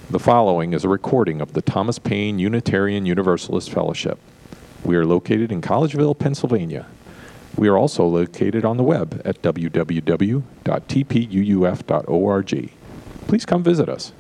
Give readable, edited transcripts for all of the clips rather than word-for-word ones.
The following is a recording of the Thomas Paine Unitarian Universalist Fellowship. We are located in Collegeville, Pennsylvania. We are also located on the web at www.tpuuf.org. Please come visit us.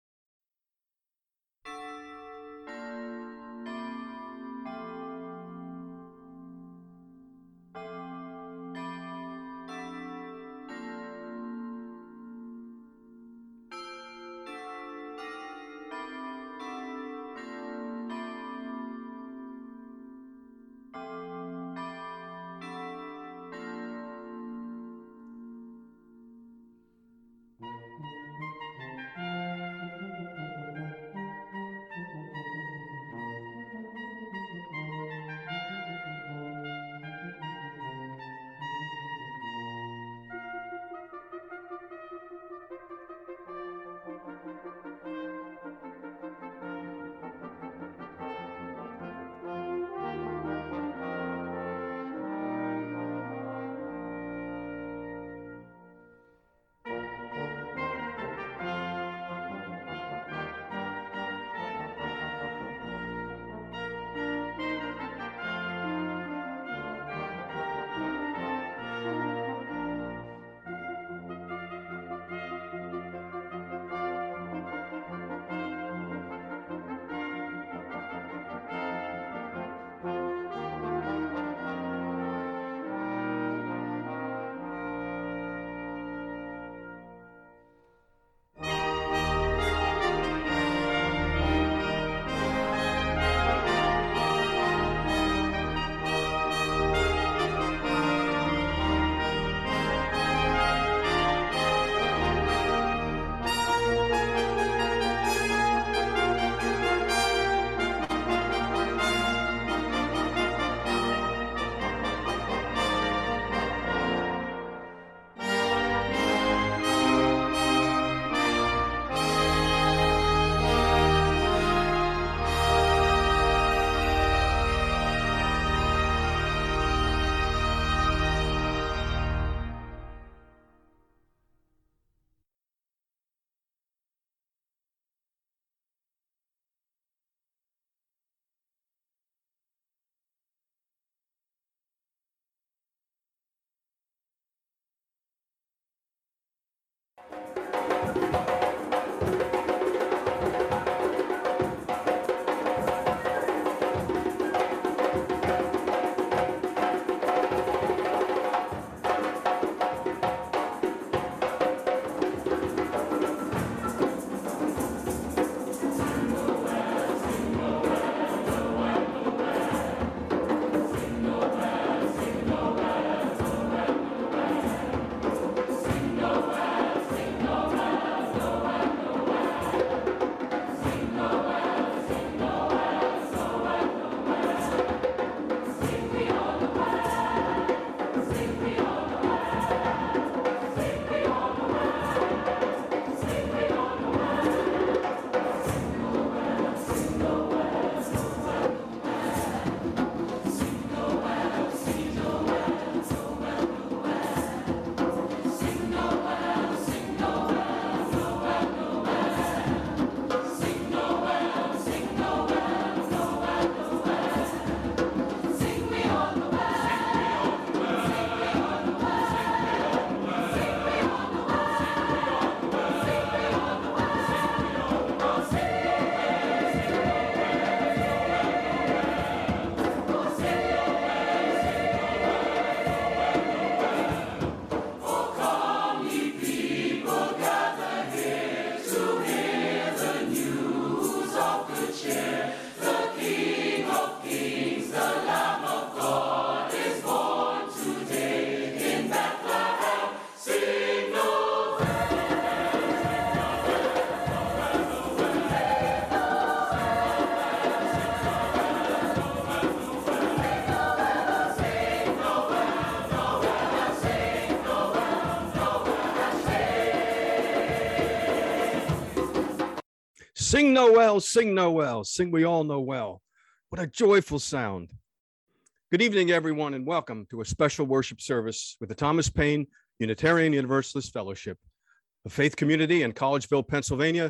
Sing Noel, sing Noel, sing we all know well. What a joyful sound. Good evening, everyone, and welcome to a special worship service with the Thomas Paine Unitarian Universalist Fellowship, a faith community in Collegeville, Pennsylvania,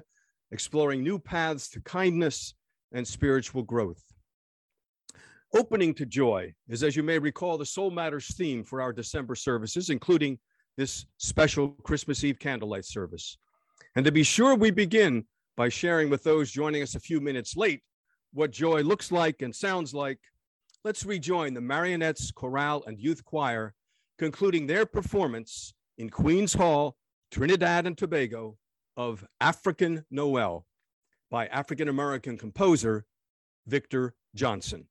exploring new paths to kindness and spiritual growth. Opening to joy is, as you may recall, the Soul Matters theme for our December services, including this special Christmas Eve candlelight service. And to be sure, we begin by sharing with those joining us a few minutes late what joy looks like and sounds like. Let's rejoin the Marionettes, Chorale, and Youth Choir, concluding their performance in Queen's Hall, Trinidad and Tobago, of African Noel by African-American composer Victor Johnson.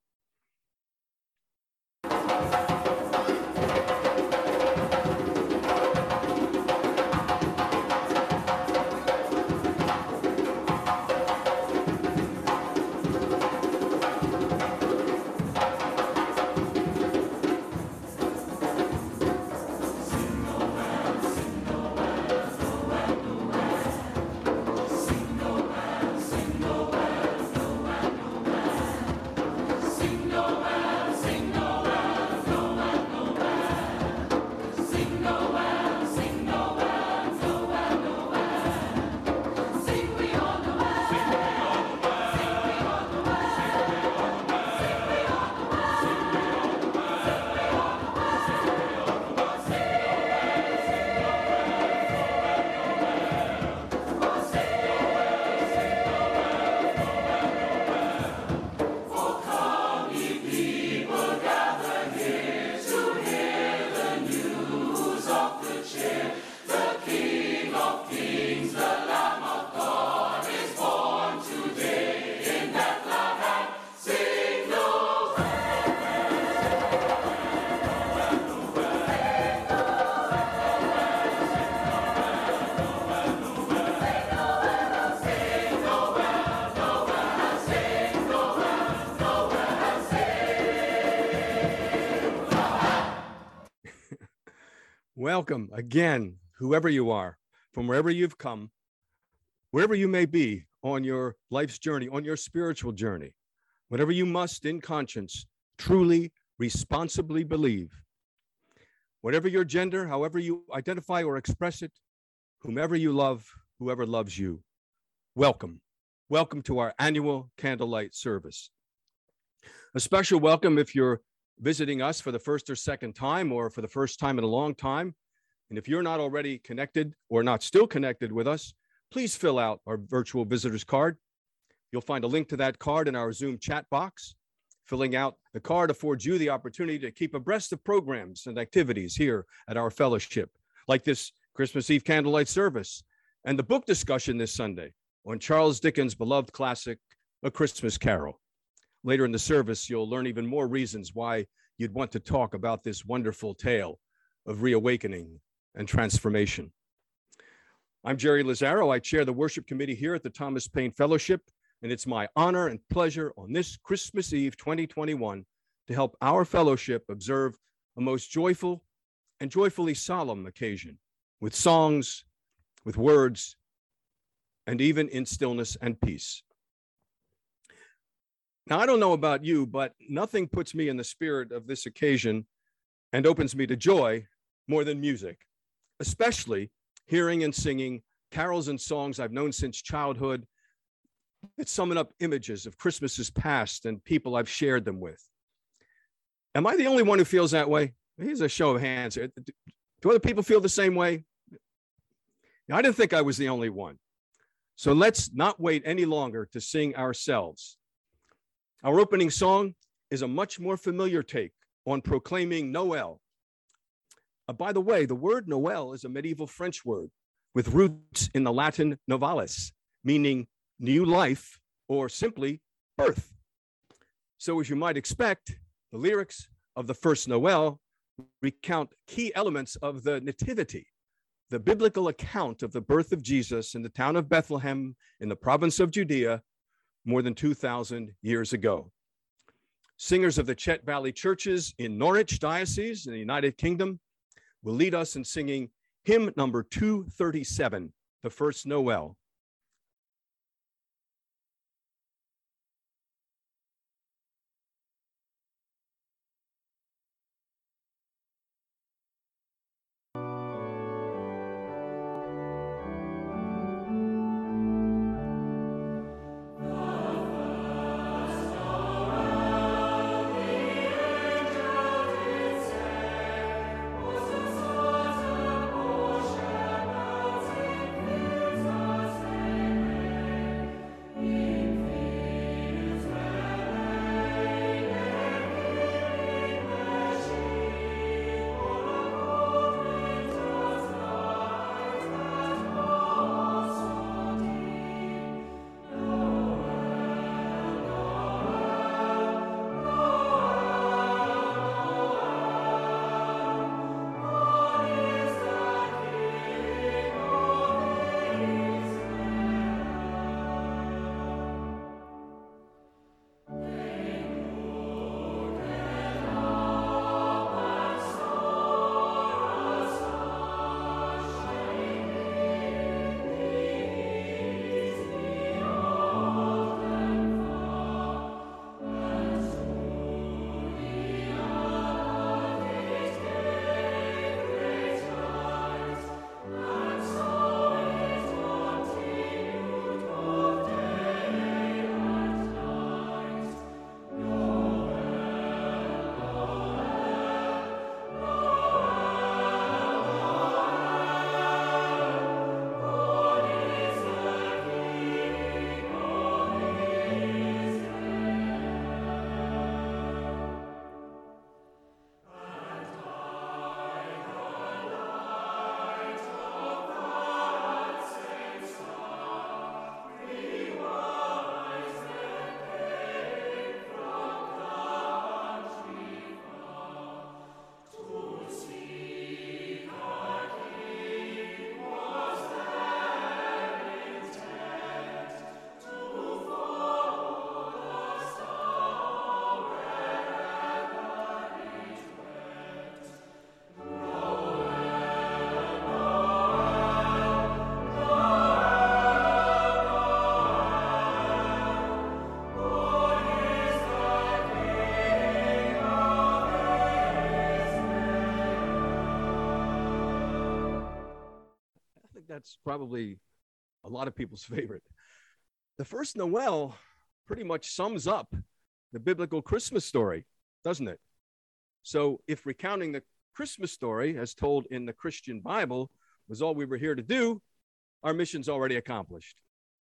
Welcome again, whoever you are, from wherever you've come, wherever you may be on your life's journey, on your spiritual journey, whatever you must in conscience truly, responsibly believe. Whatever your gender, however you identify or express it, whomever you love, whoever loves you, welcome. Welcome to our annual candlelight service. A special welcome if you're visiting us for the first or second time, or for the first time in a long time. And if you're not already connected or not still connected with us, please fill out our virtual visitors card. You'll find a link to that card in our Zoom chat box. Filling out the card affords you the opportunity to keep abreast of programs and activities here at our fellowship, like this Christmas Eve candlelight service and the book discussion this Sunday on Charles Dickens' beloved classic, A Christmas Carol. Later in the service, you'll learn even more reasons why you'd want to talk about this wonderful tale of reawakening and transformation. I'm Jerry Lazaro. I chair the worship committee here at the Thomas Paine Fellowship, and it's my honor and pleasure on this Christmas Eve 2021 to help our fellowship observe a most joyful and joyfully solemn occasion with songs, with words, and even in stillness and peace. Now, I don't know about you, but nothing puts me in the spirit of this occasion and opens me to joy more than music, especially hearing and singing carols and songs I've known since childhood that summon up images of Christmases past and people I've shared them with. Am I the only one who feels that way? Here's a show of hands. Do other people feel the same way? I didn't think I was the only one. So let's not wait any longer to sing ourselves. Our opening song is a much more familiar take on proclaiming Noel. By the way, the word Noel is a medieval French word with roots in the Latin novalis, meaning new life or simply birth. So as you might expect, the lyrics of the first Noel recount key elements of the Nativity, the biblical account of the birth of Jesus in the town of Bethlehem in the province of Judea more than 2,000 years ago. Singers of the Chet Valley churches in Norwich Diocese in the United Kingdom will lead us in singing hymn number 237, The First Noel. That's probably a lot of people's favorite. The first Noel pretty much sums up the biblical Christmas story, doesn't it? So if recounting the Christmas story as told in the Christian Bible was all we were here to do, our mission's already accomplished.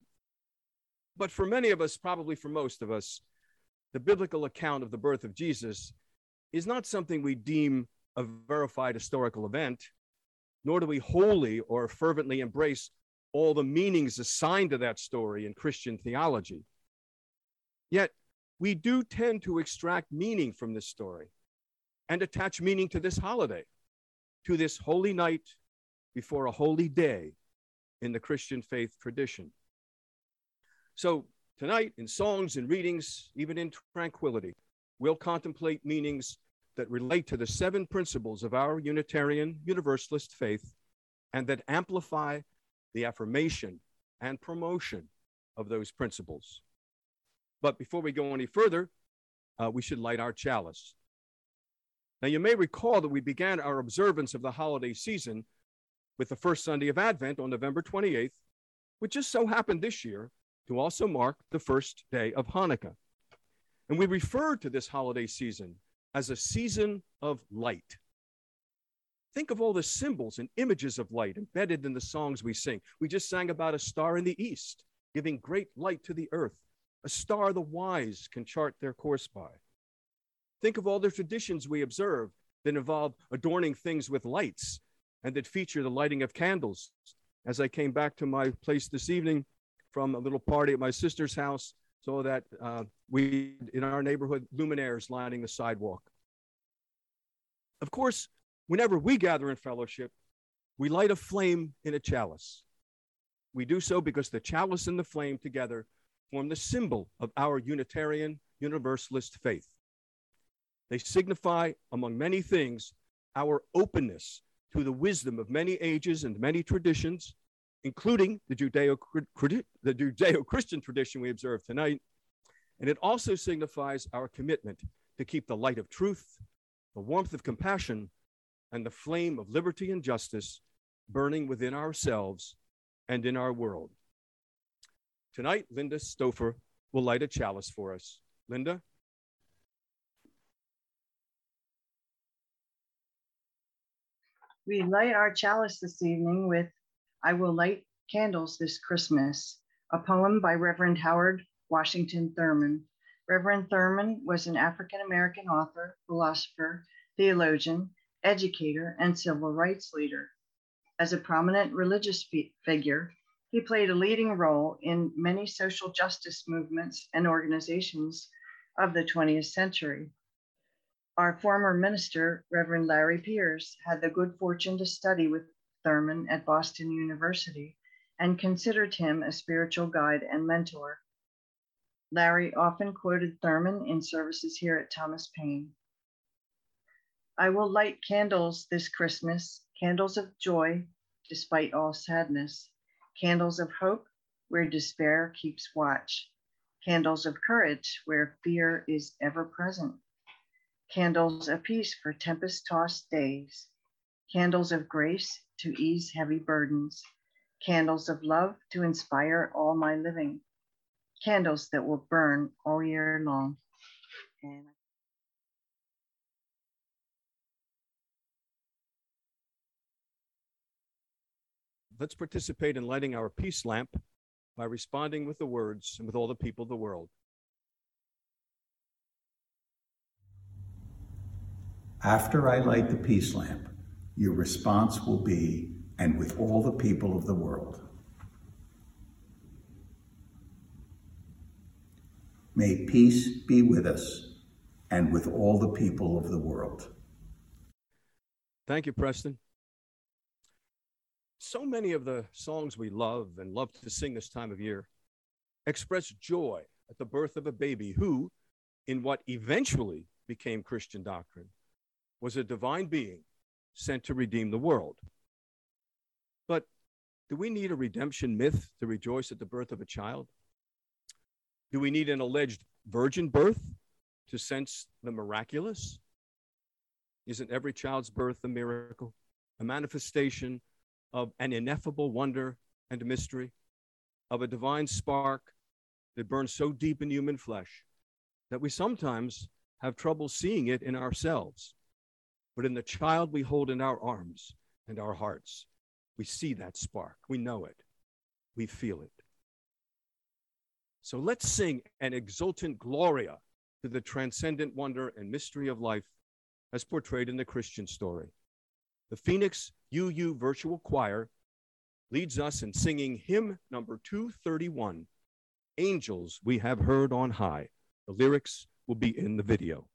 But for many of us, probably for most of us, the biblical account of the birth of Jesus is not something we deem a verified historical event, nor do we wholly or fervently embrace all the meanings assigned to that story in Christian theology. Yet, we do tend to extract meaning from this story and attach meaning to this holiday, to this holy night before a holy day in the Christian faith tradition. So tonight, in songs and readings, even in tranquility, we'll contemplate meanings that relate to the 7 principles of our Unitarian Universalist faith and that amplify the affirmation and promotion of those principles. But before we go any further, we should light our chalice. Now, you may recall that we began our observance of the holiday season with the first Sunday of Advent on November 28th, which just so happened this year to also mark the first day of Hanukkah. And we refer to this holiday season as a season of light. Think of all the symbols and images of light embedded in the songs we sing. We just sang about a star in the east, giving great light to the earth, a star the wise can chart their course by. Think of all the traditions we observe that involve adorning things with lights and that feature the lighting of candles. As I came back to my place this evening from a little party at my sister's house, so that we, in our neighborhood, luminaires lining the sidewalk. Of course, whenever we gather in fellowship, we light a flame in a chalice. We do so because the chalice and the flame together form the symbol of our Unitarian Universalist faith. They signify, among many things, our openness to the wisdom of many ages and many traditions, including the Judeo-Christian tradition we observe tonight. And it also signifies our commitment to keep the light of truth, the warmth of compassion, and the flame of liberty and justice burning within ourselves and in our world. Tonight, Linda Stouffer will light a chalice for us. Linda? We light our chalice this evening with I Will Light Candles This Christmas, a poem by Reverend Howard Washington Thurman. Reverend Thurman was an African-American author, philosopher, theologian, educator, and civil rights leader. As a prominent religious figure, he played a leading role in many social justice movements and organizations of the 20th century. Our former minister, Reverend Larry Pierce, had the good fortune to study with Thurman at Boston University and considered him a spiritual guide and mentor. Larry often quoted Thurman in services here at Thomas Paine. I will light candles this Christmas, candles of joy despite all sadness, candles of hope where despair keeps watch, candles of courage where fear is ever present, candles of peace for tempest-tossed days, candles of grace to ease heavy burdens, candles of love to inspire all my living, candles that will burn all year long. And let's participate in lighting our peace lamp by responding with the words, and with all the people of the world. After I light the peace lamp, your response will be, and with all the people of the world. May peace be with us, and with all the people of the world. Thank you, Preston. So many of the songs we love and love to sing this time of year express joy at the birth of a baby who, in what eventually became Christian doctrine, was a divine being sent to redeem the world. But do we need a redemption myth to rejoice at the birth of a child? Do we need an alleged virgin birth to sense the miraculous? Isn't every child's birth a miracle, a manifestation of an ineffable wonder and mystery, of a divine spark that burns so deep in human flesh that we sometimes have trouble seeing it in ourselves. But in the child we hold in our arms and our hearts, we see that spark. We know it. We feel it. So let's sing an exultant Gloria to the transcendent wonder and mystery of life as portrayed in the Christian story. The Phoenix UU Virtual Choir leads us in singing hymn number 231, Angels We Have Heard on High. The lyrics will be in the video.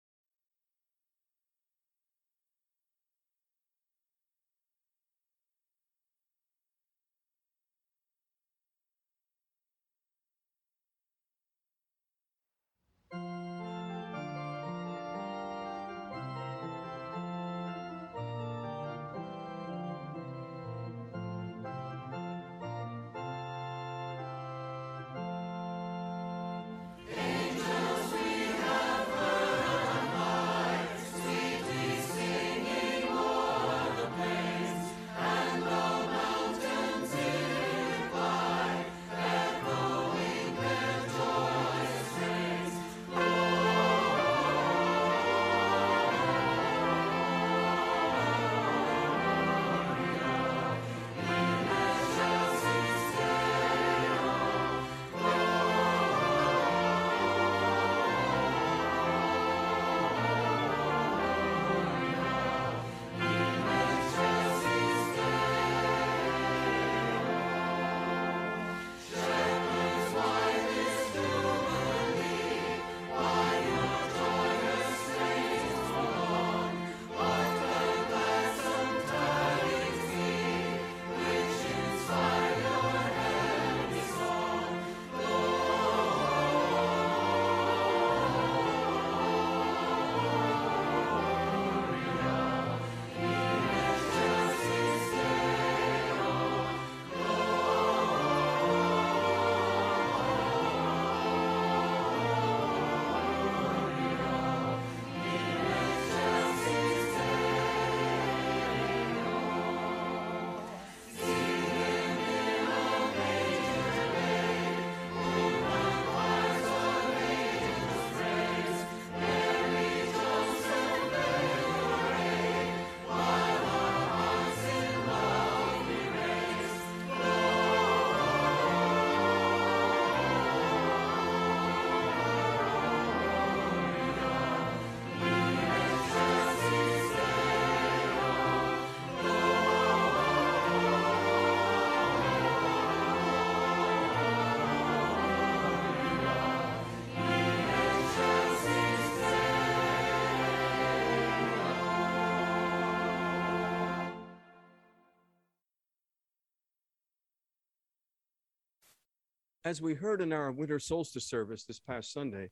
As we heard in our winter solstice service this past Sunday,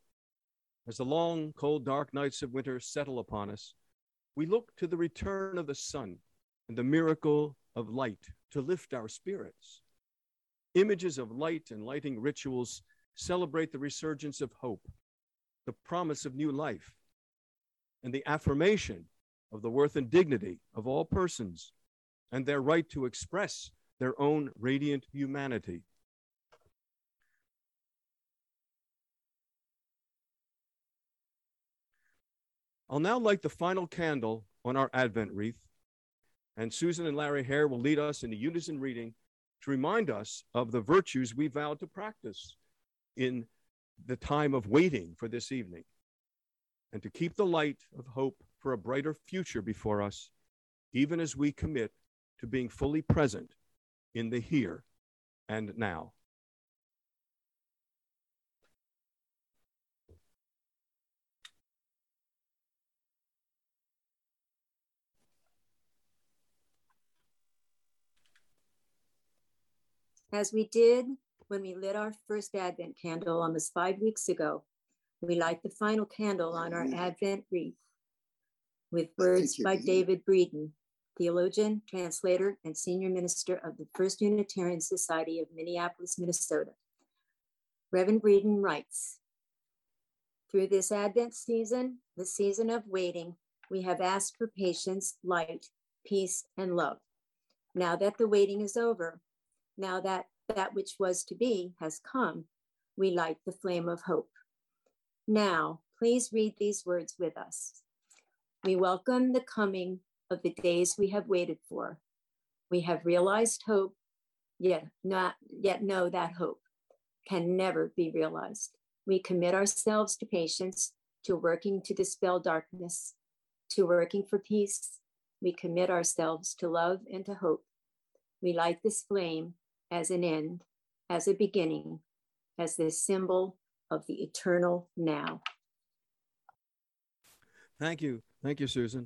as the long, cold, dark nights of winter settle upon us, we look to the return of the sun and the miracle of light to lift our spirits. Images of light and lighting rituals celebrate the resurgence of hope, the promise of new life, and the affirmation of the worth and dignity of all persons and their right to express their own radiant humanity. I'll now light the final candle on our Advent wreath, and Susan and Larry Hare will lead us in a unison reading to remind us of the virtues we vowed to practice in the time of waiting for this evening, and to keep the light of hope for a brighter future before us, even as we commit to being fully present in the here and now. As we did when we lit our first Advent candle almost 5 weeks ago, we light the final candle on our Advent wreath with words by David Breeden, theologian, translator, and senior minister of the First Unitarian Society of Minneapolis, Minnesota. Reverend Breeden writes, "Through this Advent season, the season of waiting, we have asked for patience, light, peace, and love. Now that the waiting is over, now that that which was to be has come, we light the flame of hope. Now, please read these words with us. We welcome the coming of the days we have waited for. We have realized hope, yet know that hope can never be realized. We commit ourselves to patience, to working to dispel darkness, to working for peace. We commit ourselves to love and to hope. We light this flame as an end, as a beginning, as the symbol of the eternal now. Thank you. Thank you, Susan.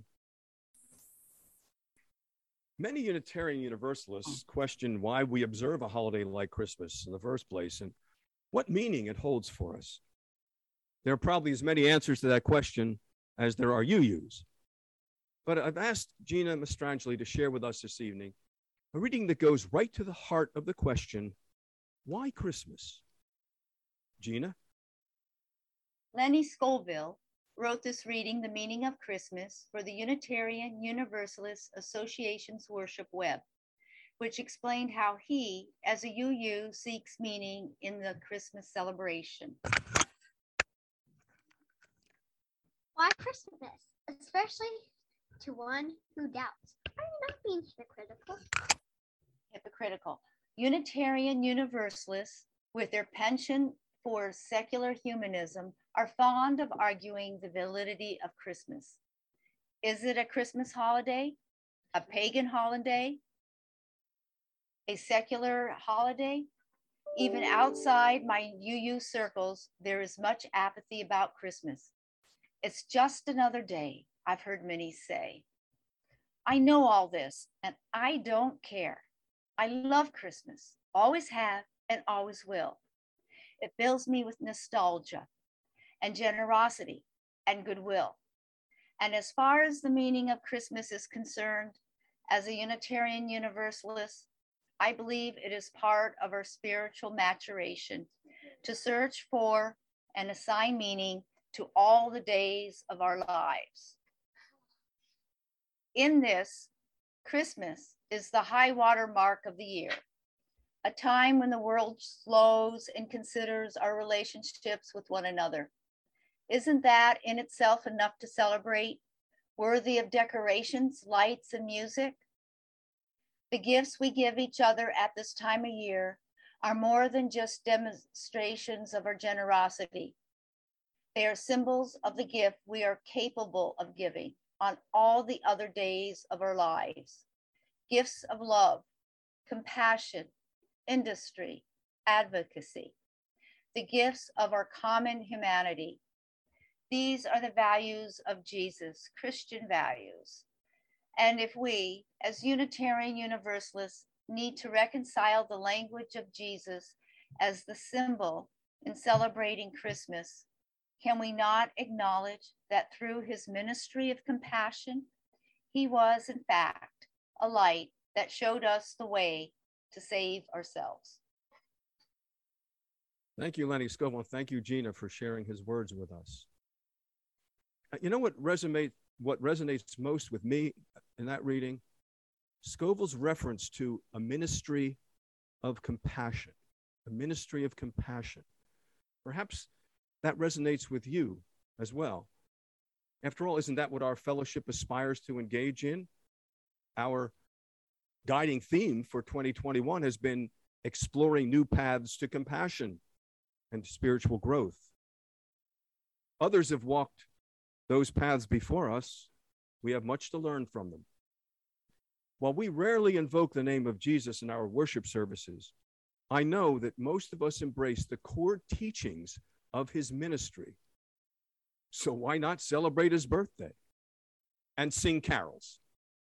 Many Unitarian Universalists question why we observe a holiday like Christmas in the first place and what meaning it holds for us. There are probably as many answers to that question as there are UUs. But I've asked Gina Mastrangeli to share with us this evening a reading that goes right to the heart of the question, why Christmas? Gina? Lenny Scoville wrote this reading, The Meaning of Christmas, for the Unitarian Universalist Association's Worship Web, which explained how he, as a UU, seeks meaning in the Christmas celebration. Why Christmas, especially to one who doubts? Are you not being hypocritical? Unitarian Universalists, with their penchant for secular humanism, are fond of arguing the validity of Christmas. Is it a Christmas holiday, a pagan holiday, a secular holiday? Even outside my UU circles, there is much apathy about Christmas. It's just another day, I've heard many say. I know all this, and I don't care. I love Christmas, always have and always will. It fills me with nostalgia and generosity and goodwill. And as far as the meaning of Christmas is concerned, as a Unitarian Universalist, I believe it is part of our spiritual maturation to search for and assign meaning to all the days of our lives. In this, Christmas is the high water mark of the year, a time when the world slows and considers our relationships with one another. Isn't that in itself enough to celebrate, worthy of decorations, lights, and music? The gifts we give each other at this time of year are more than just demonstrations of our generosity. They are symbols of the gift we are capable of giving on all the other days of our lives. Gifts of love, compassion, industry, advocacy, the gifts of our common humanity. These are the values of Jesus, Christian values. And if we, as Unitarian Universalists, need to reconcile the language of Jesus as the symbol in celebrating Christmas, can we not acknowledge that through his ministry of compassion, he was, in fact, a light that showed us the way to save ourselves? Thank you, Lenny Scoville. Thank you, Gina, for sharing his words with us. You know what resonates most with me in that reading? Scoville's reference to a ministry of compassion, a ministry of compassion. Perhaps that resonates with you as well. After all, isn't that what our fellowship aspires to engage in? Our guiding theme for 2021 has been exploring new paths to compassion and spiritual growth. Others have walked those paths before us. We have much to learn from them. While we rarely invoke the name of Jesus in our worship services, I know that most of us embrace the core teachings of his ministry. So why not celebrate his birthday and sing carols?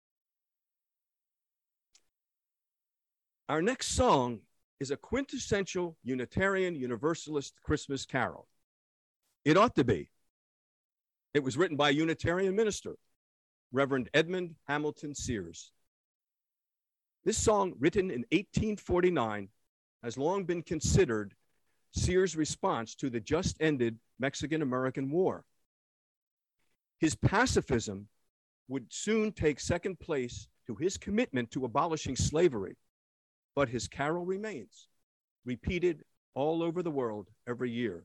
Our next song is a quintessential Unitarian Universalist Christmas carol. It ought to be. It was written by a Unitarian minister, Reverend Edmund Hamilton Sears. This song, written in 1849, has long been considered Sears' response to the just ended Mexican-American War. His pacifism would soon take second place to his commitment to abolishing slavery, but his carol remains, repeated all over the world every year.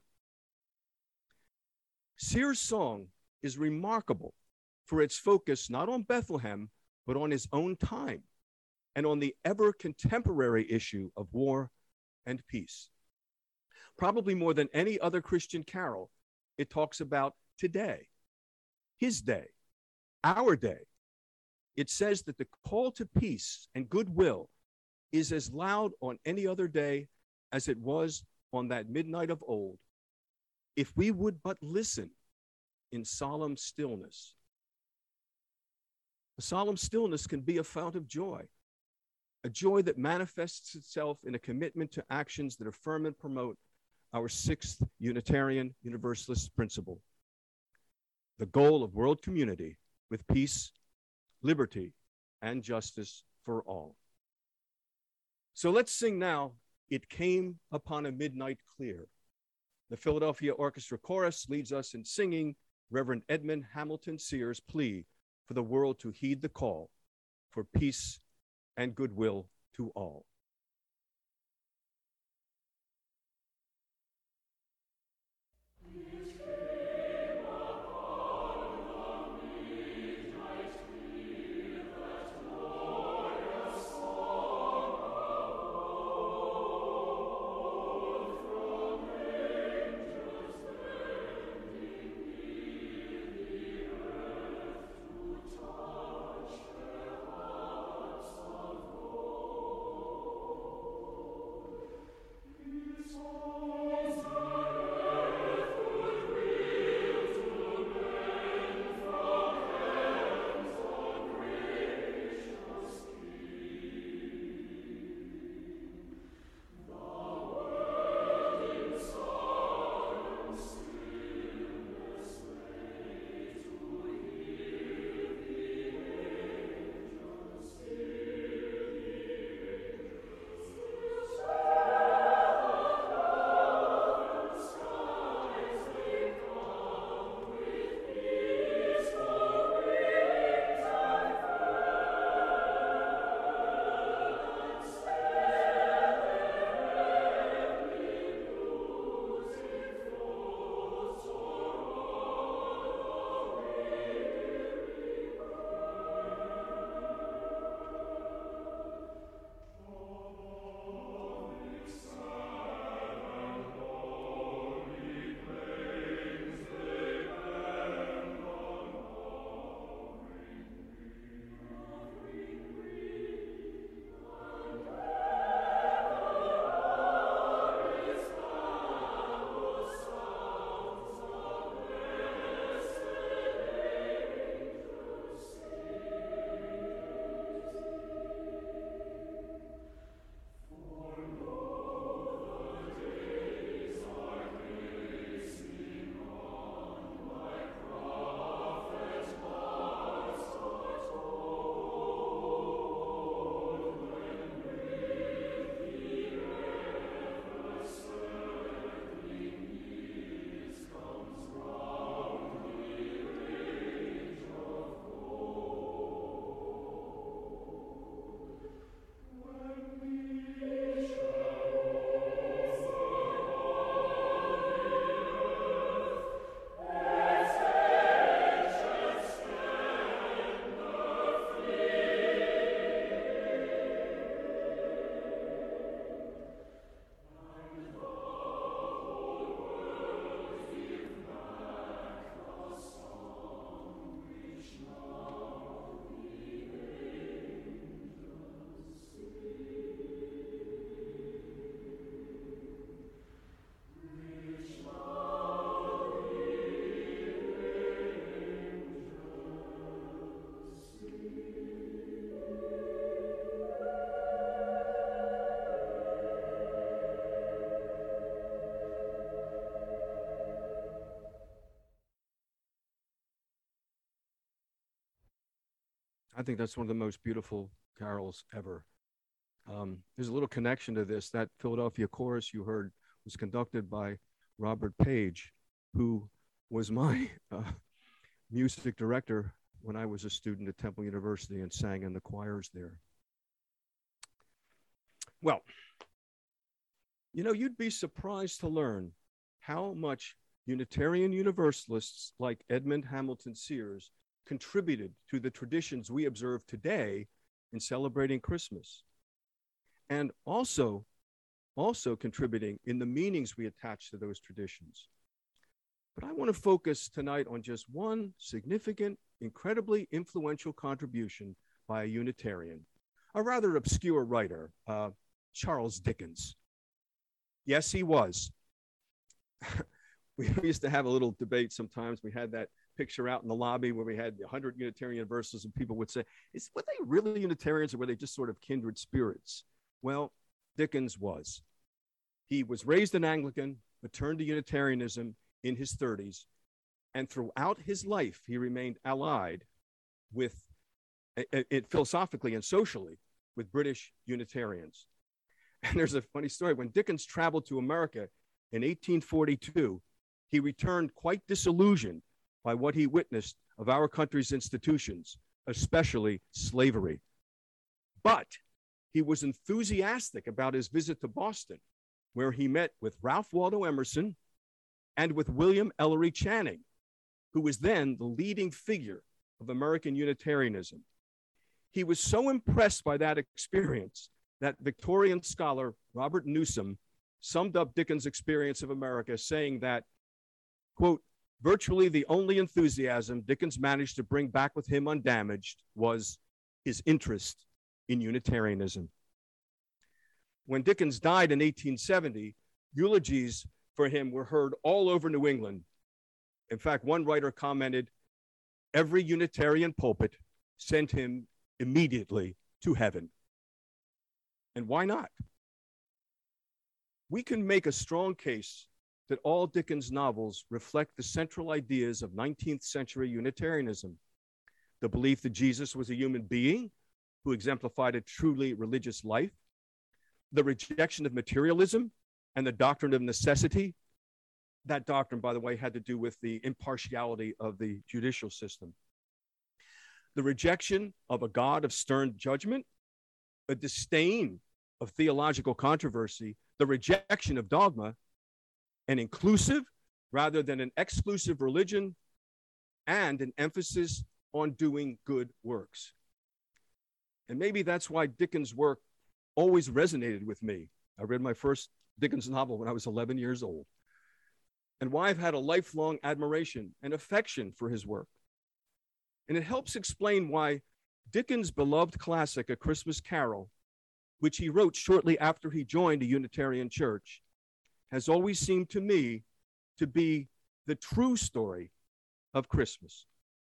Sears' song is remarkable for its focus not on Bethlehem, but on his own time and on the ever contemporary issue of war and peace. Probably more than any other Christian carol, it talks about today, his day, our day. It says that the call to peace and goodwill is as loud on any other day as it was on that midnight of old, if we would but listen in solemn stillness. A solemn stillness can be a fount of joy, a joy that manifests itself in a commitment to actions that affirm and promote our sixth Unitarian Universalist principle, the goal of world community with peace, liberty, and justice for all. So let's sing now, It Came Upon a Midnight Clear. The Philadelphia Orchestra Chorus leads us in singing Reverend Edmund Hamilton Sears' plea for the world to heed the call for peace and goodwill to all. I think that's one of the most beautiful carols ever. There's a little connection to this. That Philadelphia chorus you heard was conducted by Robert Page, who was my music director when I was a student at Temple University and sang in the choirs there. Well, you know, you'd be surprised to learn how much Unitarian Universalists like Edmund Hamilton Sears contributed to the traditions we observe today in celebrating Christmas, and also contributing in the meanings we attach to those traditions. But I want to focus tonight on just one significant, incredibly influential contribution by a Unitarian, a rather obscure writer, Charles Dickens. Yes, he was. We used to have a little debate sometimes. We had that picture out in the lobby where we had 100 Unitarian Universalists, and people would say, were they really Unitarians or were they just sort of kindred spirits? Well, Dickens was. He was raised an Anglican, but turned to Unitarianism in his 30s. And throughout his life, he remained allied with, philosophically and socially, with British Unitarians. And there's a funny story. When Dickens traveled to America in 1842, he returned quite disillusioned by what he witnessed of our country's institutions, especially slavery. But he was enthusiastic about his visit to Boston, where he met with Ralph Waldo Emerson and with William Ellery Channing, who was then the leading figure of American Unitarianism. He was so impressed by that experience that Victorian scholar Robert Newsom summed up Dickens' experience of America, saying that, quote, virtually the only enthusiasm Dickens managed to bring back with him undamaged was his interest in Unitarianism. When Dickens died in 1870, eulogies for him were heard all over New England. In fact, one writer commented, every Unitarian pulpit sent him immediately to heaven. And why not? We can make a strong case that all Dickens' novels reflect the central ideas of 19th century Unitarianism. The belief that Jesus was a human being who exemplified a truly religious life, the rejection of materialism and the doctrine of necessity. That doctrine, by the way, had to do with the impartiality of the judicial system. The rejection of a God of stern judgment, a disdain of theological controversy, the rejection of dogma, an inclusive rather than an exclusive religion, and an emphasis on doing good works. And maybe that's why Dickens' work always resonated with me. I read my first Dickens novel when I was 11 years old, and why I've had a lifelong admiration and affection for his work. And it helps explain why Dickens' beloved classic, A Christmas Carol, which he wrote shortly after he joined a Unitarian church, has always seemed to me to be the true story of Christmas.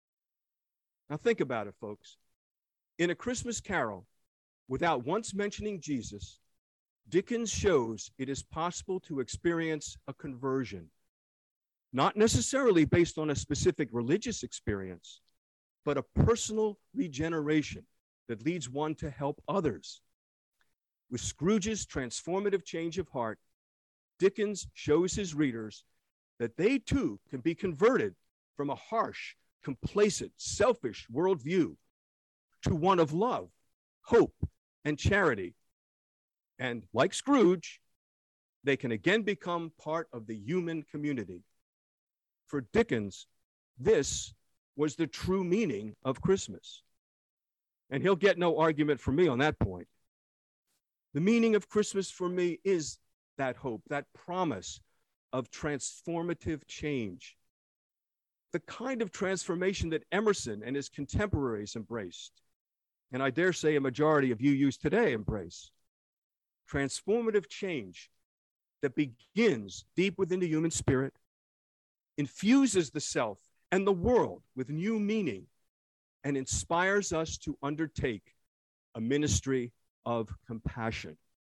Now think about it, folks. In A Christmas Carol, without once mentioning Jesus, Dickens shows it is possible to experience a conversion, not necessarily based on a specific religious experience, but a personal regeneration that leads one to help others. With Scrooge's transformative change of heart, Dickens shows his readers that they too can be converted from a harsh, complacent, selfish worldview to one of love, hope, and charity. And like Scrooge, they can again become part of the human community. For Dickens, this was the true meaning of Christmas. And he'll get no argument from me on that point. The meaning of Christmas for me is that hope, that promise of transformative change, the kind of transformation that Emerson and his contemporaries embraced, and I dare say a majority of UUs today embrace. Transformative change that begins deep within the human spirit, infuses the self and the world with new meaning, and inspires us to undertake a ministry of compassion.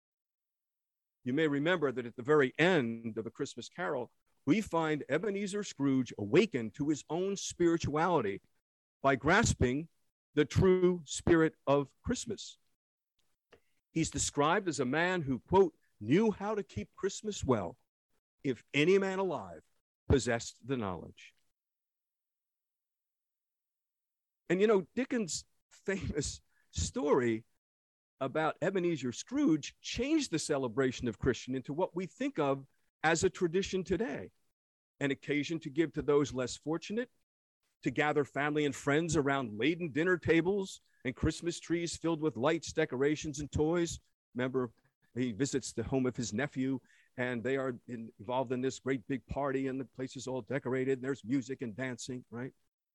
You may remember that at the very end of A Christmas Carol, we find Ebenezer Scrooge awakened to his own spirituality by grasping the true spirit of Christmas. He's described as a man who, quote, knew how to keep Christmas well, if any man alive possessed the knowledge. And you know, Dickens' famous story about Ebenezer Scrooge changed the celebration of Christmas into what we think of as a tradition today, an occasion to give to those less fortunate, to gather family and friends around laden dinner tables and Christmas trees filled with lights, decorations, and toys. Remember, he visits the home of his nephew, and they are involved in this great big party, and the place is all decorated, and there's music and dancing, right?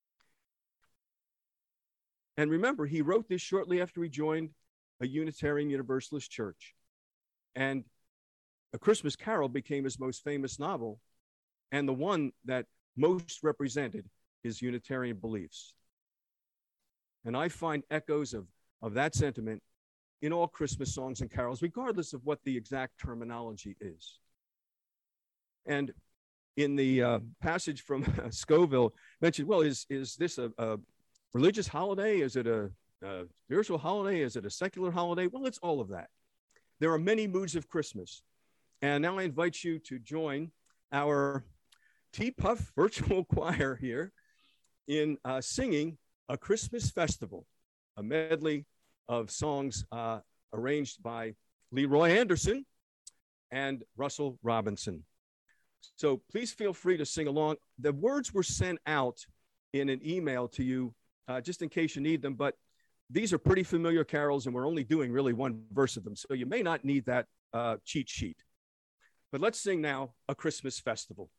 And remember, he wrote this shortly after he joined a Unitarian Universalist church. And A Christmas Carol became his most famous novel, and the one that most represented his Unitarian beliefs. And I find echoes of that sentiment in all Christmas songs and carols, regardless of what the exact terminology is. And in the passage from Scoville mentioned, well, is this a religious holiday? Is it a spiritual holiday? Is it a secular holiday? Well, it's all of that. There are many moods of Christmas. And now I invite you to join our T-Puff virtual choir here in singing A Christmas Festival, a medley of songs arranged by Leroy Anderson and Russell Robinson. So please feel free to sing along. The words were sent out in an email to you just in case you need them, but these are pretty familiar carols, and we're only doing really one verse of them, so you may not need that cheat sheet. But let's sing now A Christmas Festival.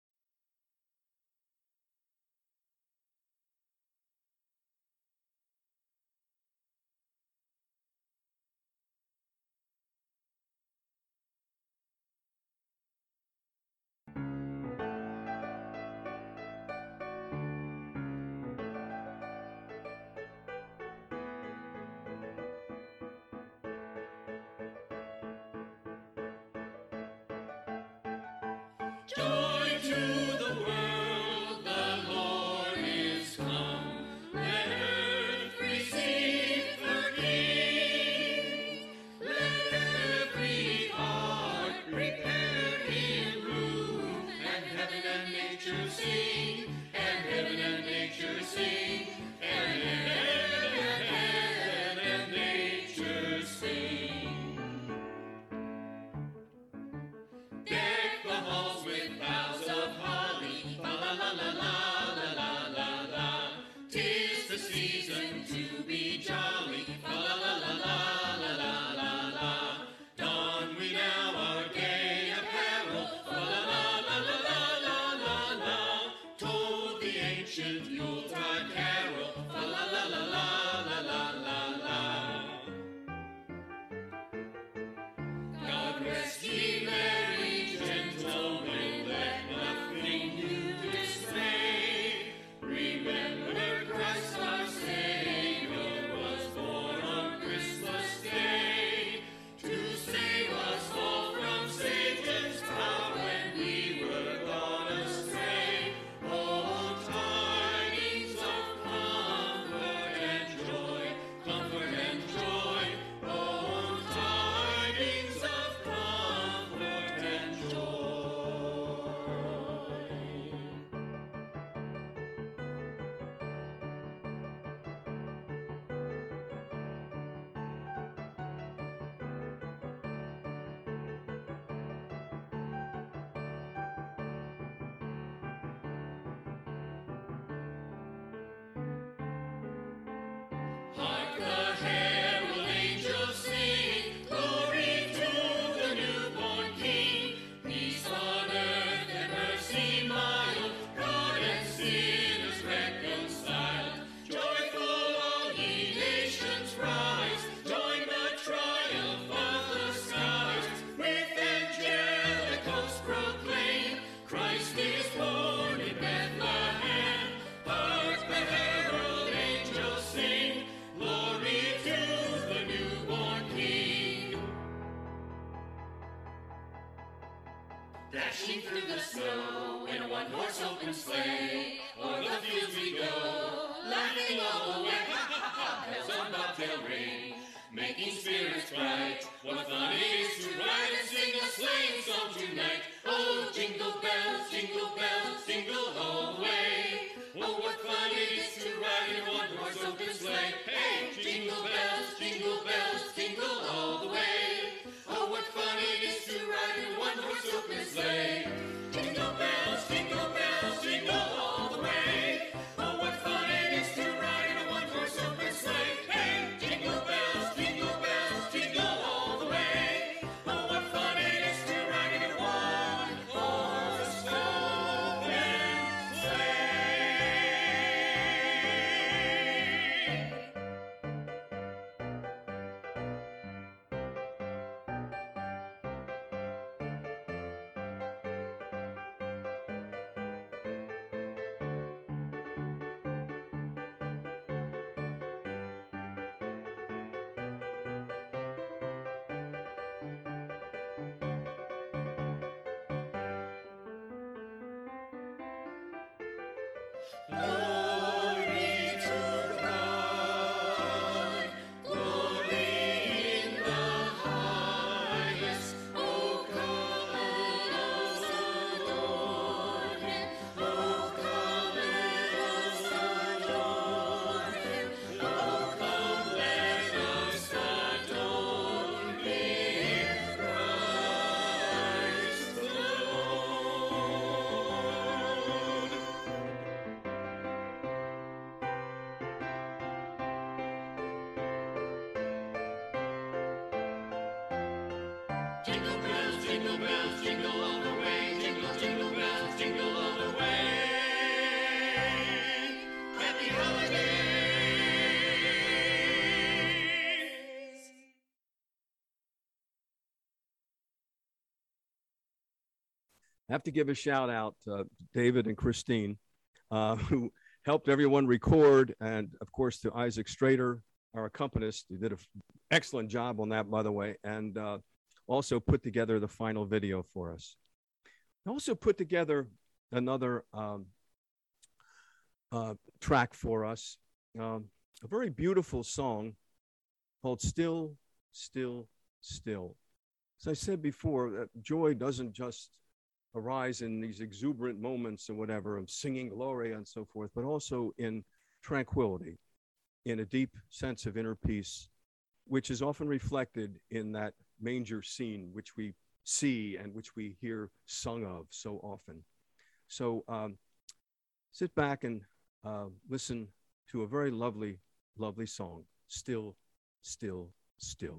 Joy to the world, the Lord is come. Let earth receive her King. Let every heart prepare Him room, and heaven and nature sing, and heaven and nature sing, and heaven and nature sing. Deck the halls with boughs of holly, la la la la la la la la la. 'Tis the season to be jolly, la la la la la la la la la. Don we now our gay apparel, la la la la la la la la. Told the ancient Yuletide carol, la la la la la la la la. God rest ye merry gentlemen, let nothing you dismay. Remember Christ our Savior was born on Christmas Day, to save us all from Satan's power when we were gone astray. Oh, tidings of comfort and joy, comfort and joy. Oh, tidings of comfort and joy. Hark the herald angels sing, glory to the newborn King. Peace on earth and mercy mild, God and sinners reconciled. Joyful all ye nations rise, join the triumph of the skies. With angelic hosts proclaim, Christ is born in Bethlehem. Hark the herald angels sing, glory to the newborn King. Dashing through the snow in a one-horse open sleigh, o'er the fields we go, laughing all the way. Ha ha ha! Bells on bobtail ring, making spirits bright. What fun it is to ride and sing a sleighing song tonight! Oh, jingle bells, jingle all the way. Oh, what fun it is to ride in a one-horse Glory to God. Glory in the highest. Oh, come let us adore him. Oh, come let us adore him. Oh, come let us adore him. Christ the Lord. Jingle bells, jingle all the way. Jingle, jingle bells, jingle all the way. Happy holidays. I have to give a shout out to David and Christine, who helped everyone record, and of course to Isaac Strader, our accompanist. He did an excellent job on that, by the way, and also put together the final video for us. I also put together another track for us, a very beautiful song called Still, Still, Still. As I said before, joy doesn't just arise in these exuberant moments or whatever of singing Gloria and so forth, but also in tranquility, in a deep sense of inner peace, which is often reflected in that manger scene, which we see and which we hear sung of so often. So sit back and listen to a very lovely, lovely song, Still, Still, Still.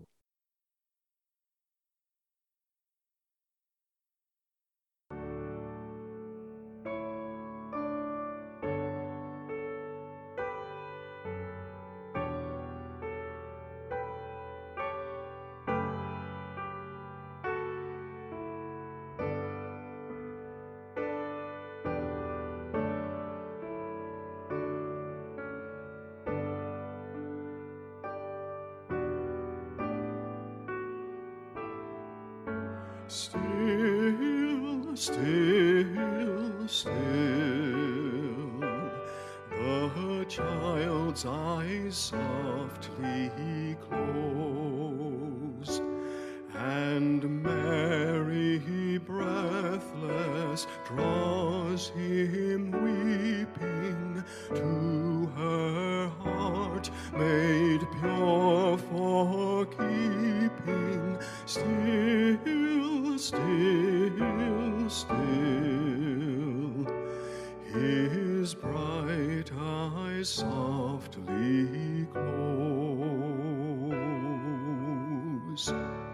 Still, still, still, the child's eyes softly close, and Mary, breathless, draws him weeping to her heart, made pure for keeping. Still, still, still, his bright eyes softly close.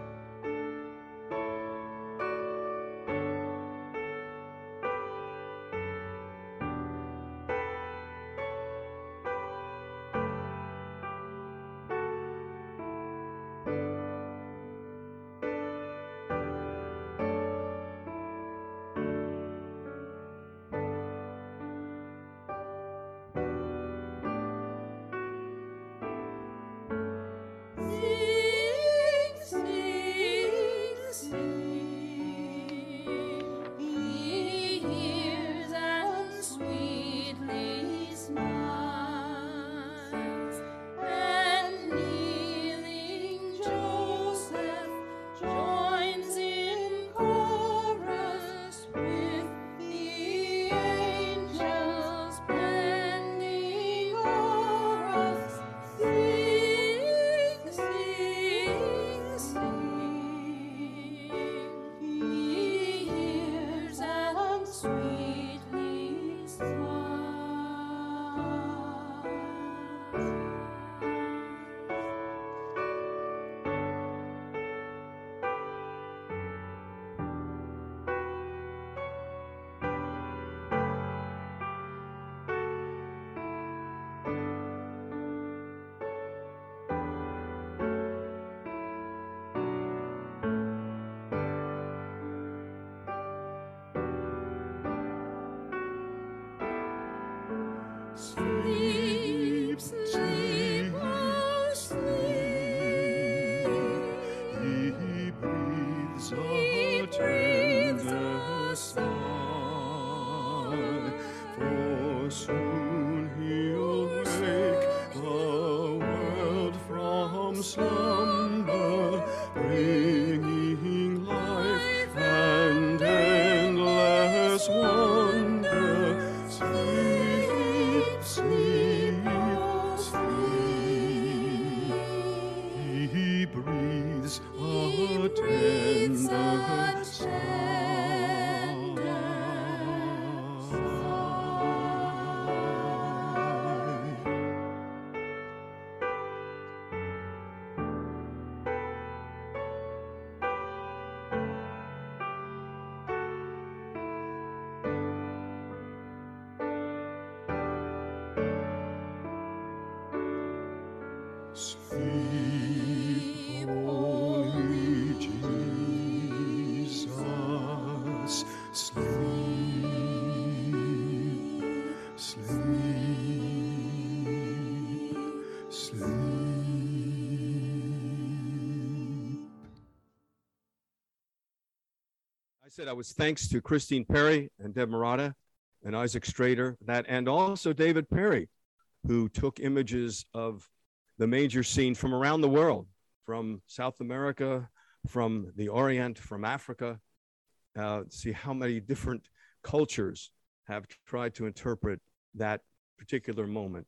Sleep, sleep, oh sleep. He breathes a tender sigh, for how soon he'll wake the world from slumber, bringing life and endless wonder. Sleep, sleep, sleep. He breathes a tender Sleep, holy Jesus, sleep, sleep, sleep. I said I was thanks to Christine Perry and Deb Murata and Isaac Strader, that, and also David Perry, who took images of the major scene from around the world, from South America, from the Orient, from Africa. See how many different cultures have tried to interpret that particular moment.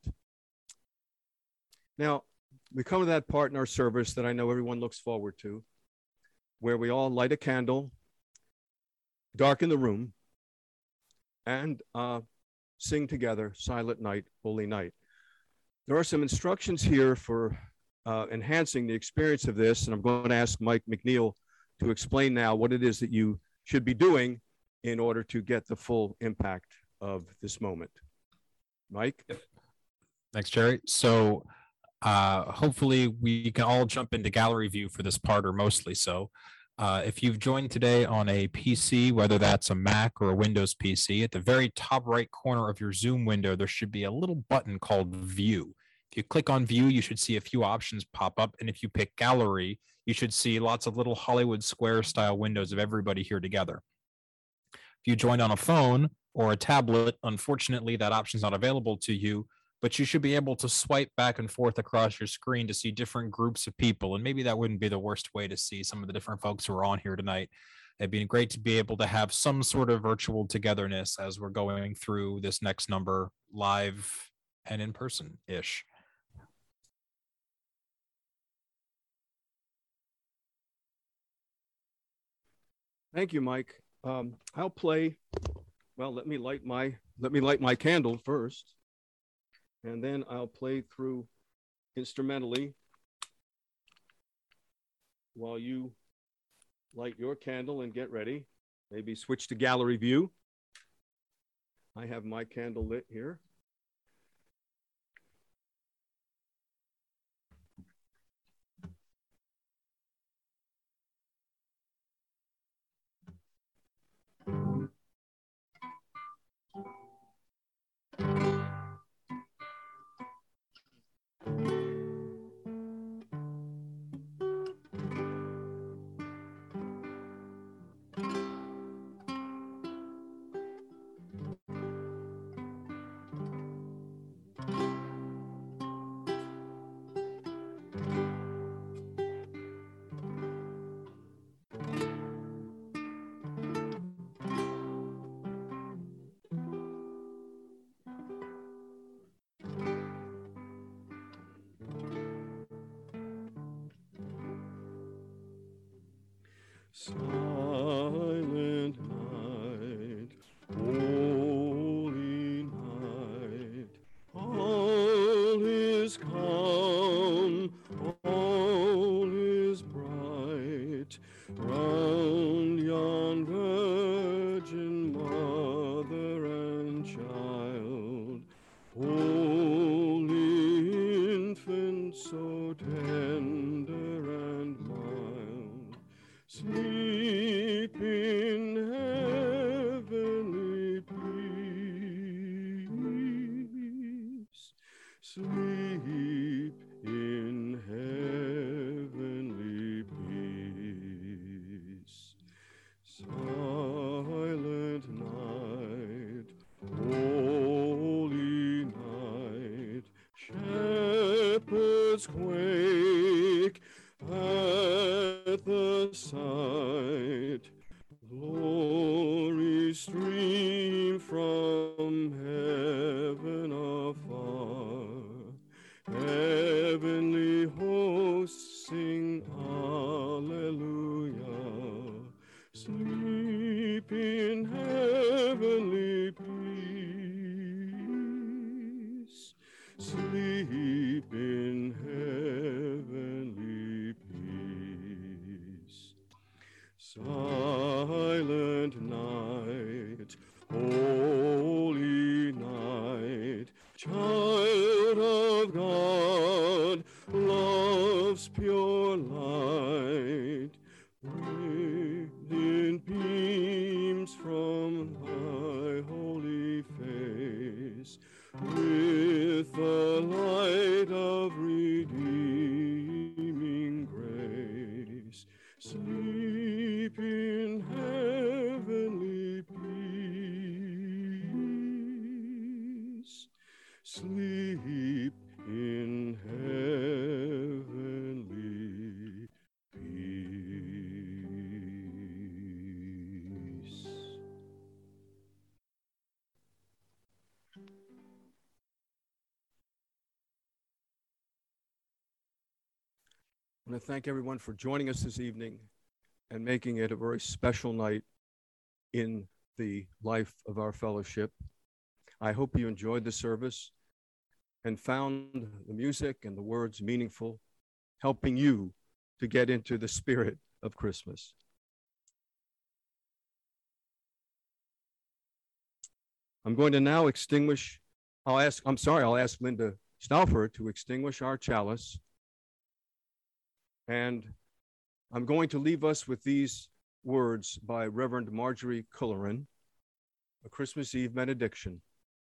Now, we come to that part in our service that I know everyone looks forward to, where we all light a candle, darken the room, and sing together, Silent Night, Holy Night. There are some instructions here for enhancing the experience of this, and I'm going to ask Mike McNeil to explain now what it is that you should be doing in order to get the full impact of this moment. Mike? Thanks, Jerry. So hopefully we can all jump into gallery view for this part, or mostly so. If you've joined today on a PC, whether that's a Mac or a Windows PC, at the very top right corner of your Zoom window, there should be a little button called View. If you click on View, you should see a few options pop up. And if you pick Gallery, you should see lots of little Hollywood Square style windows of everybody here together. If you joined on a phone or a tablet, unfortunately, that option is not available to you, but you should be able to swipe back and forth across your screen to see different groups of people. And maybe that wouldn't be the worst way to see some of the different folks who are on here tonight. It'd be great to be able to have some sort of virtual togetherness as we're going through this next number live and in person-ish. Thank you, Mike. I'll play. Well, let me light my candle first, and then I'll play through instrumentally while you light your candle and get ready. Maybe switch to gallery view. I have my candle lit here. Silent night, holy night, all is calm, all is bright, round yon virgin mother and child, holy infant, so tender and mild. Sleep in heavenly peace. Sleep in heavenly peace. Silent night, holy hearts quake at the sight. Glory stream from heaven afar. Heavenly hosts sing Alleluia. Sleep in heavenly peace. Sleep in heavenly peace. Silent night, holy night, child of God, love's pure light, radiant beams from thy holy face, with the light of redeeming grace. Sleep in heavenly peace. Sleep in heavenly peace. I want to thank everyone for joining us this evening and making it a very special night in the life of our fellowship. I hope you enjoyed the service and found the music and the words meaningful, helping you to get into the spirit of Christmas. I'm going to now extinguish, I'll ask Linda Stauffer to extinguish our chalice. And I'm going to leave us with these words by Reverend Marjorie Cullerin, a Christmas Eve benediction.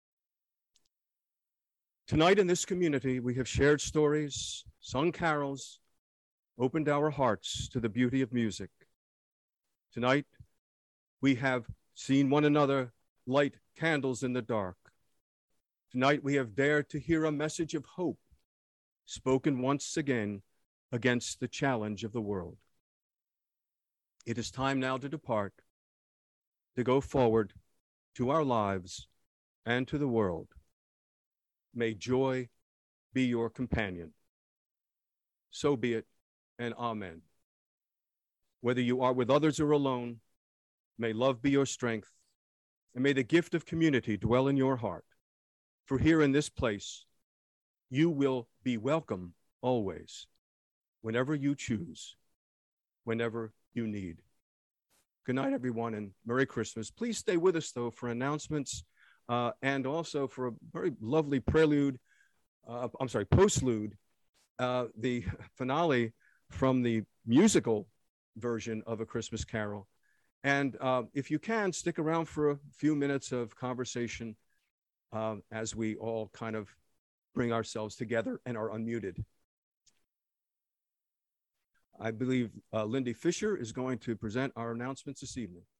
Tonight in this community, we have shared stories, sung carols, opened our hearts to the beauty of music. Tonight, we have seen one another light candles in the dark. Tonight, we have dared to hear a message of hope spoken once again against the challenge of the world. It is time now to depart, to go forward to our lives and to the world. May joy be your companion. So be it, and amen. Whether you are with others or alone, may love be your strength, and may the gift of community dwell in your heart. For here in this place, you will be welcome always, whenever you choose, whenever you need. Good night, everyone, and Merry Christmas. Please stay with us, though, for announcements and also for a very lovely postlude, the finale from the musical version of A Christmas Carol. And if you can, stick around for a few minutes of conversation as we all kind of bring ourselves together and are unmuted. I believe Lindy Fisher is going to present our announcements this evening.